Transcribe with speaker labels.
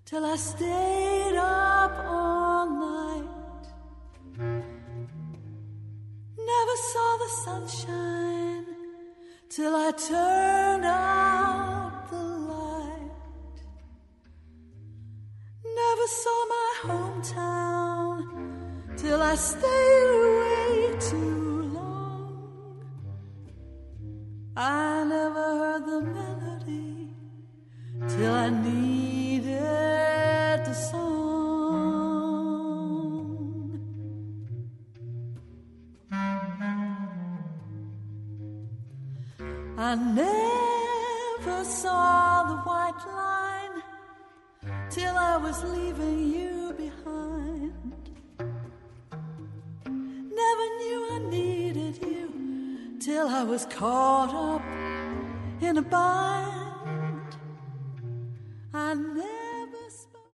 Speaker 1: till I stayed up all night. Never saw the sunshine till I turned out the light. Never saw my hometown till I stayed away too long. I never heard the melody till I needed the song. I never saw the white line till I was leaving you behind. Never knew I needed you till I was caught up in a bind. I never